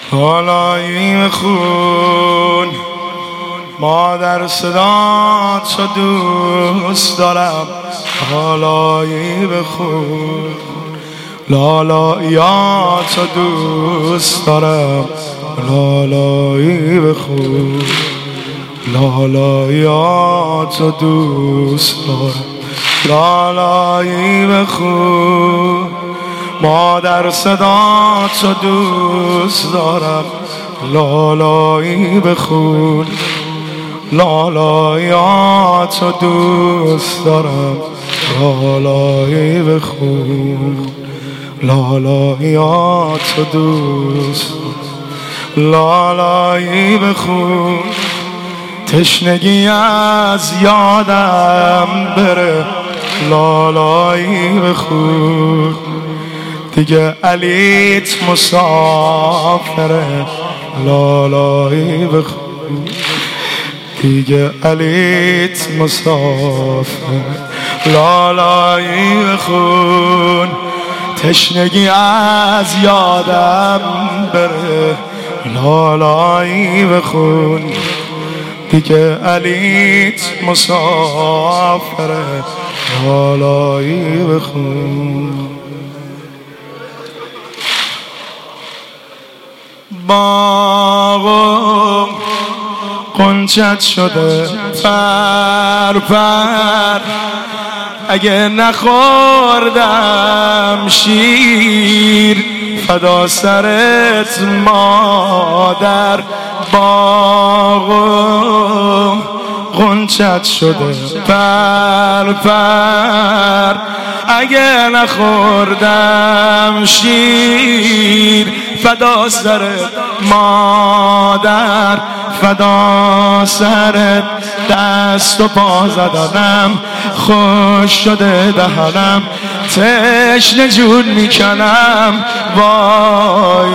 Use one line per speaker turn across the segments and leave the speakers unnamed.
بالایی خون مادر صدات رو دوست دارم، بالایی بخون لالاییات رو دوست دارم، لالایی بخون لالاییات رو دوست دارم، لالایی بخون مادر صدات رو دوست دارم، لالایی بخون لالاییات رو دوست دارم، لالایی بخون لالاییات رو دوست دارم، لالایی بخون تشنگی از یادم بره، لالایی بخون دیگه علیت مسافره، لالایی بخون دیگه علیت مسافره، لالایی بخون تشنگی از یادم بره، لالایی بخون دیگه علیت مسافره، لالایی بخون. باغم قنچت شده پر پر، اگه نخوردم شیر فدا سرت مادر، باغم قنچت شده پر پر، اگه نخوردم شیر فدا سرت مادر، فدا سرت دست و پا زدنم، خوش شده دهنم تشنه جون میکنم، وای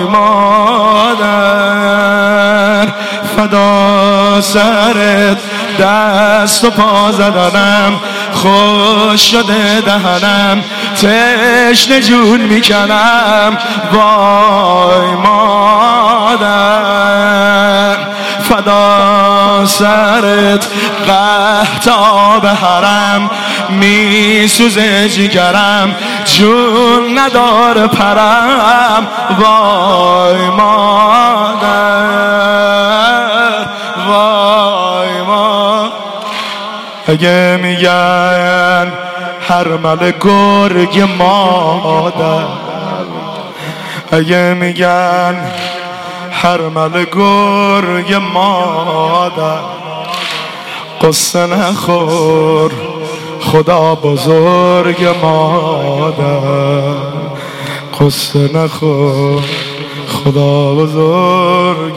مادر فدا سرت دست و پا زدنم، خوش شده دهنم تشنه جون میکنم، وای مادر فدا سرت قحطاب حرم، میسوزه جگرم جون نداره پرم، وای مادر وای مادر. اگه میگن هرمل گرگ مادر، اگه میگن هرمل گرگ مادر، قصه نخور خدا بزرگ مادر، قصه نخور خدا بزرگ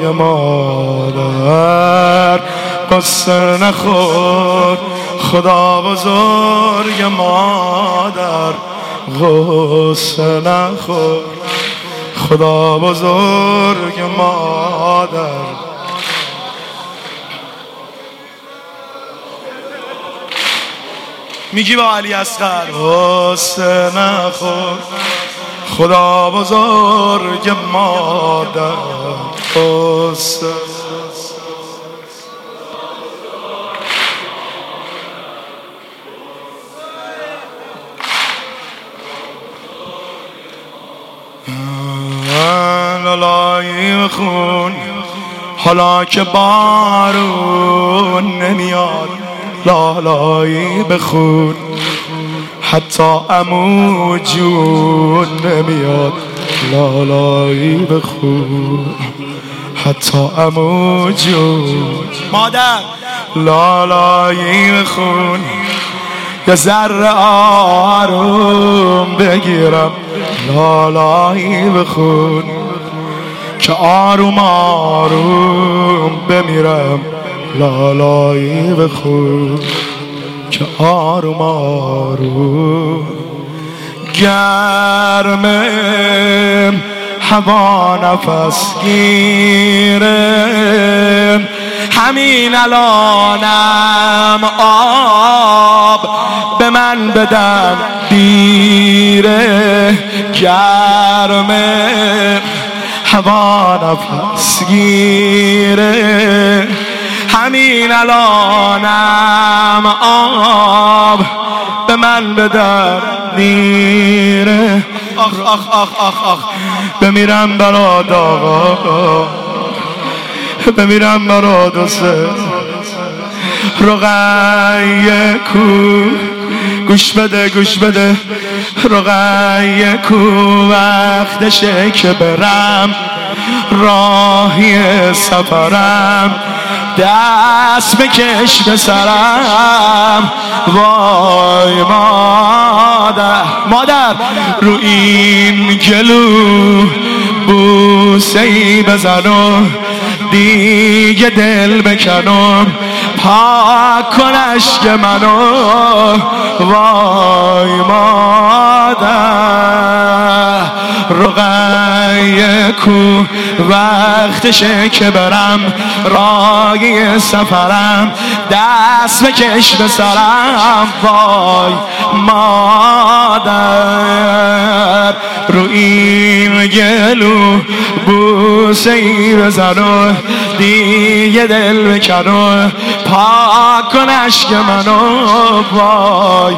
مادر، قصه نخور خدا بزرگ مادر، قصه نخور خدا بزرگ مادر. میگی با علی اصغر قصه نخور خدا بزرگ مادر، قصه لالایی بخون حالا که بارون نمیاد، لالایی بخون حتی عمو جون نمیاد، لالایی بخون حتی عمو جون مادر، لالایی بخون یه ذره آروم بگیرم، لالایی بخون که آروم آروم بمیرم، لالایی بخون که آروم آروم. گرمه هوا نفس گیره، همین الانم آب به من بدن دیره، گرمه هوا نفس گیره، همین الانم آب به من بدر میره. آخ آخ آخ آخ آخ بمیرم برات آقا، بمیرم برات حسین. رقیه کو گوش بده گوش بده، رقیه کو وقتشه که برم راهی سفرم، دست بکش به سرم. وای مادر رو این گلو بوسه‌ای بزنم، دیگه دل بکنم پاک کن اشک منو. وای مادر رقیه کو وقتشه که برم راهی سفرم، دست بکش به سرم. وای مادر رو این گلو بوسه‌ای بزنم، دیگه دل بکنم پاک کن اشک منو. وای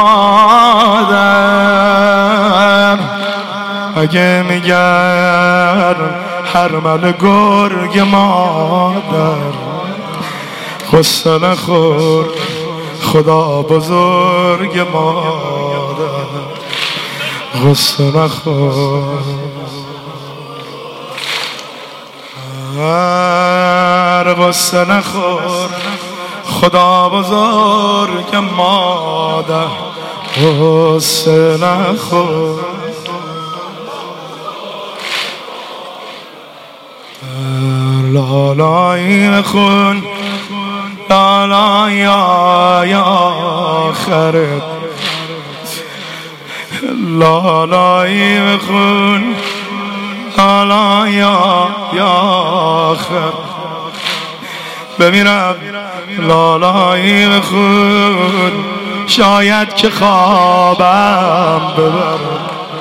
مادر اگه میگر حرمل گرگ مادر، غصه نخور خدا بزرگ مادر، غصه نخور. غصه نخور خدا بزرگ مادر، غصه نخور. لالایی خون لالا یا خرد، لالایی خون لالا یا خرد. بمیرم لالایی خون، شاید که خوابم ببرم.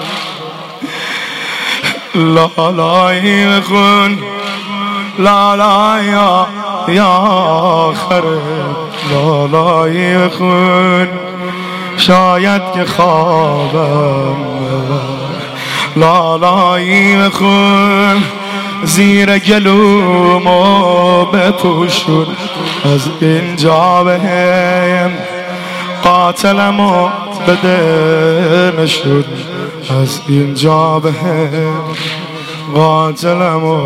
لالایی خون لالا یا خرد، لالایی خون شاید که خوابم ببرم. لالایی خون زیر گلومو بپوشون، از اینجا بهم قاتلمو بده نشون، از اینجا بهم قاتلمو.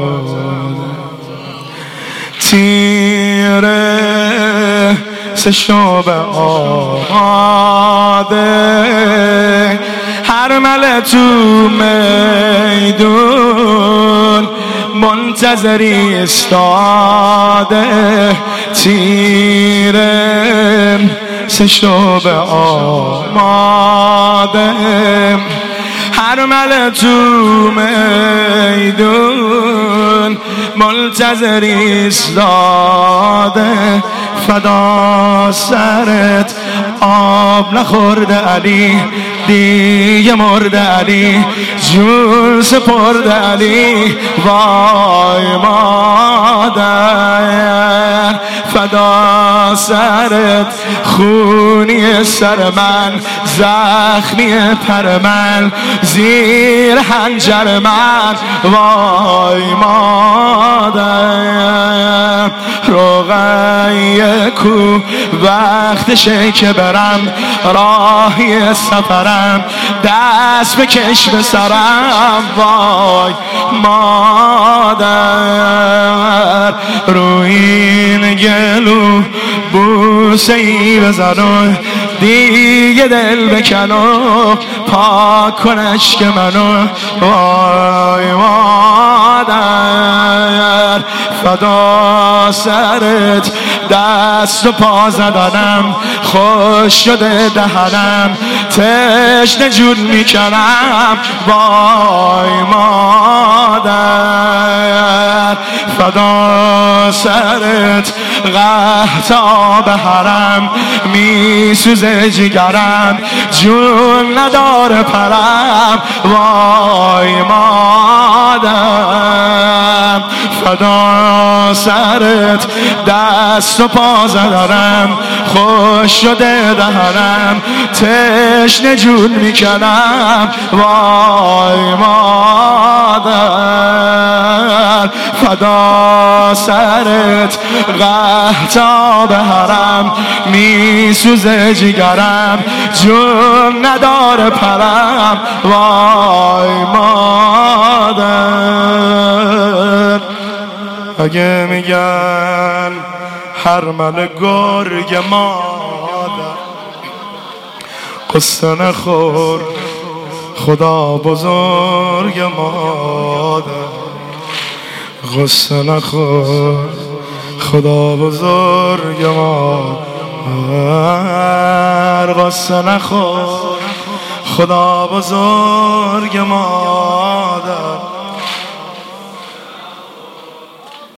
تیره سشو به آماده، حرمل تو میدون منتظری استاده. تیره سشو به آماده، حرمل تو میدون منتظری ایستاده. فدا سرت آب نخورده علی، دیگه مرده علی، جون سپرده علی. وای مادر فدا سرت، خونی سر من، زخمی پر من، زیر حنجر من. وای مادر رقیه کو وقتشه که برم راهی سفرم، دست بکش به سرم. وای مادر روی این گلو بوسه‌ای بزنم، دیگه دل بکنم پاک کن اشک منو. وای مادر فدا سرت، دست و پا زدنم خوش شده دهنم، تشنه جون میکنم. وای مادر فدا سرت، قحط آب حرم میسوزه جگرم جون نداره پرم وای مادرم فدا سرت دست و پا زدم خوش شده دهنم تشنه جون میکنم وای مادر فدا سرت قحط آب حرم میسوزه جگرم جون نداره پرم وای مادر اگه میگن هرمل گرگ مادر قصه نخور خدا بزرگ مادر قصه نخور خدا بزرگ مادر قصه نخور خدا بزرگ مادر